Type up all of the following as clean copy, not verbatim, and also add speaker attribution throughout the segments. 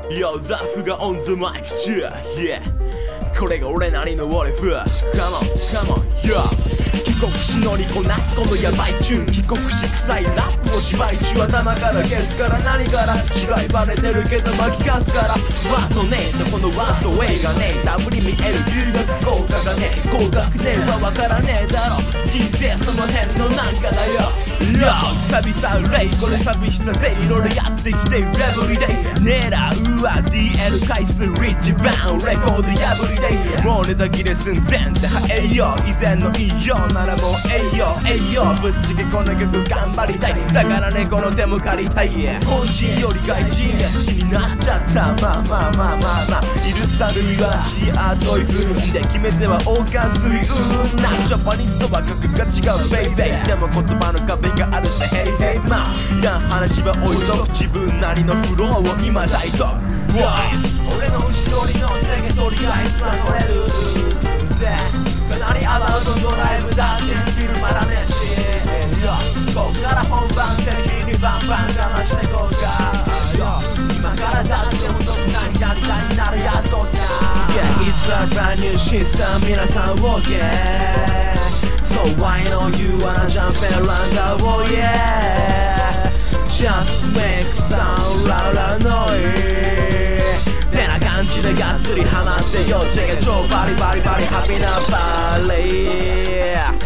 Speaker 1: Yo ザフがオンザマイク中 Yeah これが俺なりのウォレフ Come on come on yo 帰国し乗りこなすこのヤバいチューン帰国し臭いラップを芝居中頭から消すから何から違いバレてるけど巻きかすからワードねえとこのワードウェイがねえダブに見える留学効果がねえ合格ねえはわからねえだろ人生その辺のなんかだよYo 久々レイこれ寂しさぜいろいろやってきて Everyday 狙うは DL 回数一番レコード破りでもうネタ切れ寸前ではえいよ以前の以上ならもうえいよえいよぶっちけこの曲頑張りたいだからねこの手も借りたい本人より外人が好きになっちゃったまあまあまあまあまあイルスタルイワシアトイフで決めては王冠水なジャパニーズとは格が違うベイベイでも言葉の壁があるぜ Hey hey まあいらん話は置いとく自分なりのフローを今大と俺の後ろに乗ってけとりあえずは乗れるでかなりアバウトドライブだってスキルまだねえしこっから本番的にバンバン我慢してこうか今からだって遅くないやりたいならやっときゃ Yeah it's like brand new shit さあ皆さん OK So why don't you wanna jump around the wall yeah Just make some loud noise てな感じでがっつりハマってよチェケ超バリバリバリハッピーなバリ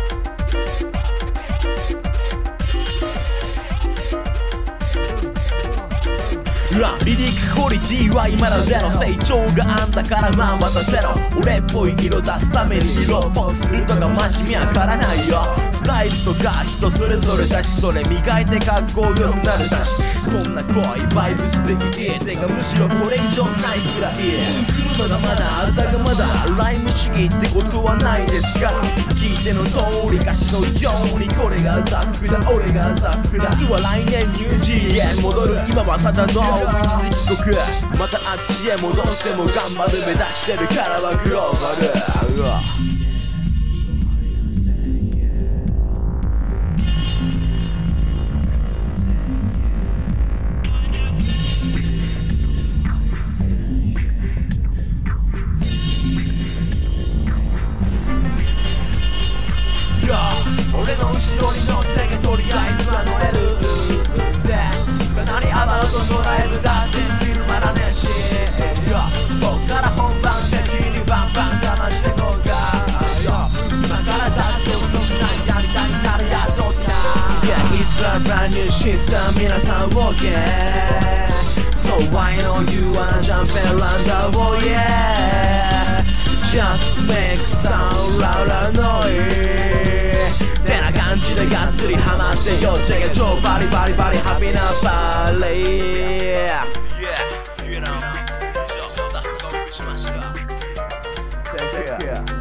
Speaker 1: リリッククオリティは今だゼロ成長があんだからまあまたゼロ俺っぽい色出すために色っぽくするとかマジ見当たらないよスタイルとか人それぞれだしそれ磨いてかっこよくなるだしこんな濃いバイブス的てかむしろこれ以上ないくらいいじむのがまだあるだがまだライム主義ってことはないですから聞いての通り歌詞のようにこれがザフだ俺がザフだ実は来年ニュージーへ戻る今はただの一時帰国またあっちへ戻っても頑張る目指してるからはグローバル俺の後ろに乗ってけとりあえずは乗れるかなりアバウトドライブだってスキルまだねえしこっから本番的にバンバン我慢してこうか今からだって遅くないやりたいならやっときゃ Yeah it's a brand new shit さあ皆さん OK So why don't you wanna jump around the wall yeah Just make some loud noiseてな感じでがっつりハマってよチェケ超バリバリバリハッピーなバリ Yeah you know 以上ザフがお送りしました